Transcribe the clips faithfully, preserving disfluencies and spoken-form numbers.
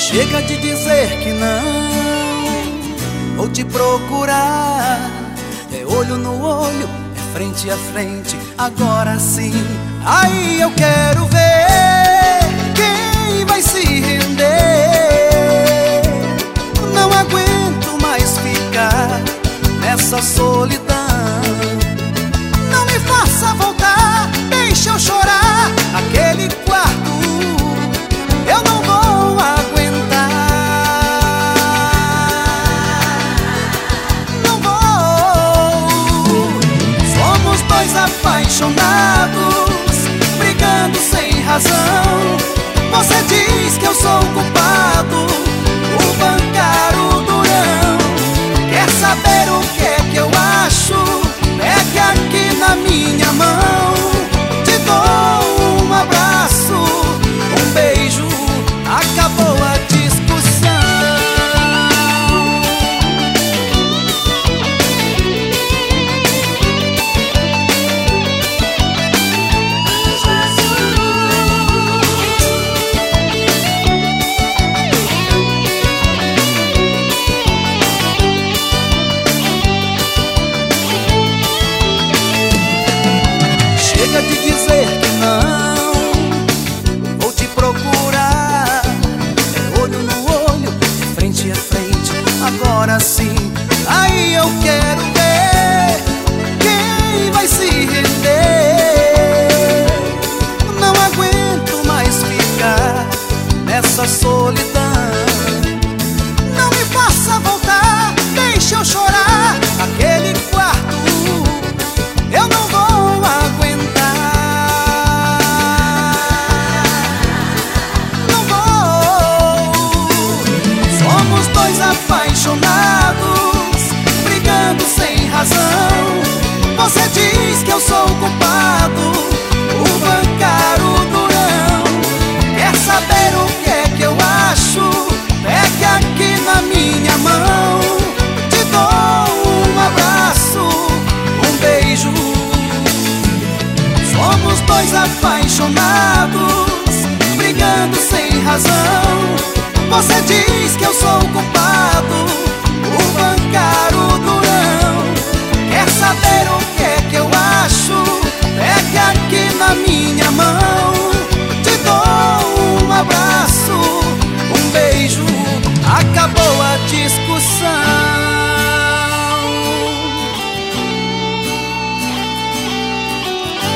Chega de dizer que não, vou te procurar. É olho no olho, é frente a frente, agora sim. Aí eu quero ver quem vai se render. Não aguento mais ficar nessa solidão. Não me faça voltar, deixa eu chorar. Aquele quarto eu não vou aguentar. Não vou. Somos dois apaixonados, brigando sem razão. Você diz que eu sou o culpado, o bancário durão. Quer saber o que é que eu acho? É que aqui na minha mão te dou um abraço, um beijo, acabou a discussão. Chega de dizer que não, vou te procurar. É olho no olho, é frente a frente, agora sim. Aí eu quero ver quem vai se render. Não aguento mais ficar nessa solidão. Não me faça voltar, deixa eu chorar. Aquele quarto eu não vou aguentar. Não vou. Somos dois apaixonados, brigando sem razão. Você diz que eu sou o culpado, o bancário durão. Quer saber o que é que eu acho? É que aqui na minha mão te dou um abraço, um beijo. Somos dois apaixonados, brigando sem razão. Você diz que eu sou o culpado, o bancário durão. Quer saber o que é que eu acho? É que aqui na minha mão te dou um abraço, um beijo, acabou a discussão.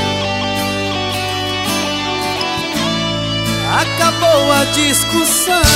Acabou a discussão.